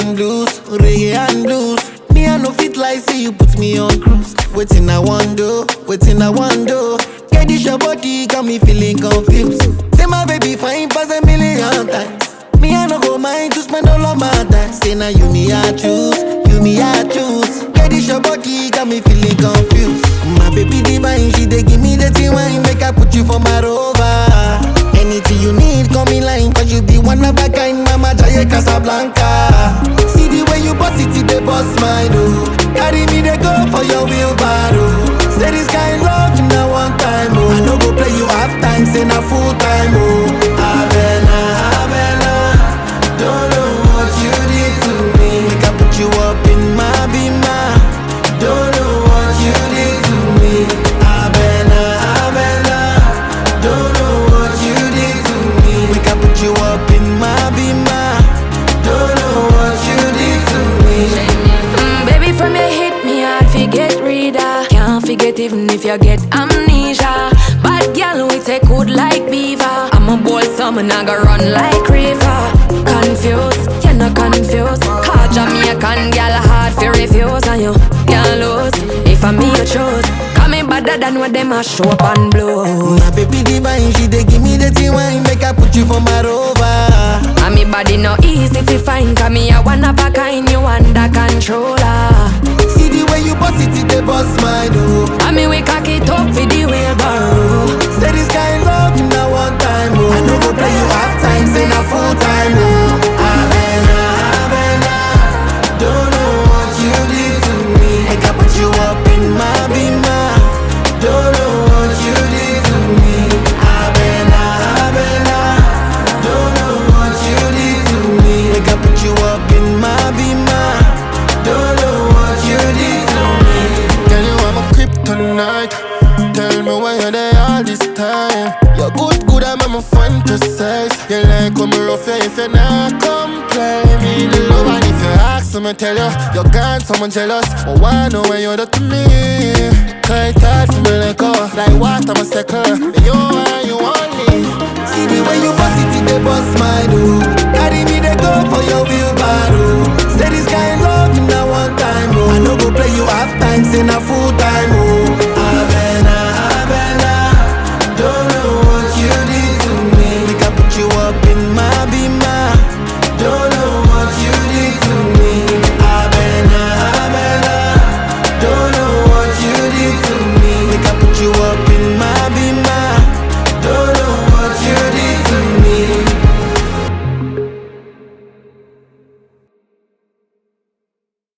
and blues. Me I no fit like say you put me on cruise. Waiting I want do. Get this your body got me feeling confused. Say my baby fine pass a million times. Me I no go mind to spend all of my time. Say now you me I choose. Get this your body got me feeling confused. My baby divine, she dey give me the tea wine. Make I put you for my rover. Anything you need, call me line. Cause you be one of a kind, Mama Jaya Casablanca. See the way you boss it, they boss mine, oh. Carry me, they go for your wheelbarrow. Say this kind love, you know one time, oh. I no go play you half time, say na full time, oh. Avena, don't know what you did to me. Make I put you up in my bima. Don't know what you did to me. Avena, don't know what you did to me. Make I put you up in my bima. Don't know what you did to me. Baby, from your hit me hard, forget reader. Can't forget even if you get amnesia. Bad girl, we take good like beaver. I'm a bold summer, I go run like river. Confused, you're not confused. Call Jamaican girl hard for refuse. And you can't lose, if I'm me you choose. Call me better than what them a show up and blow. My baby divine, she dey give me the tea wine. Make I put you for my rover. And me body no easy to find. Cause me a one of a kind, you under controller. See the way you boss it, they boss mine, oh. And me we cock it up for the wheelbarrow. Say this kind love, you know one time, oh. I no go play you half time, say na full time, oh. Avena, don't know what you did to me. Make I put you up in my bima. Don't know what you did to me. Avena, don't know what you did to me. Make I put you up in my bima. Don't know what you did to me. Girl, you are my kryptonite. Tell me why you're there all this time. You're good, I'm a fantasize. You like when me rough you if you not come play me the love. And if you ask me, tell you, you're gone, someone jealous. But why know when you're there to me? Tight for me like like water, I'm a second. You and you only. See the way you boss it, they boss mine, oh. Carry me, they go for your wheelbarrow. Say this kind love, you know one time, oh. I no go play you half time, say na full time, oh.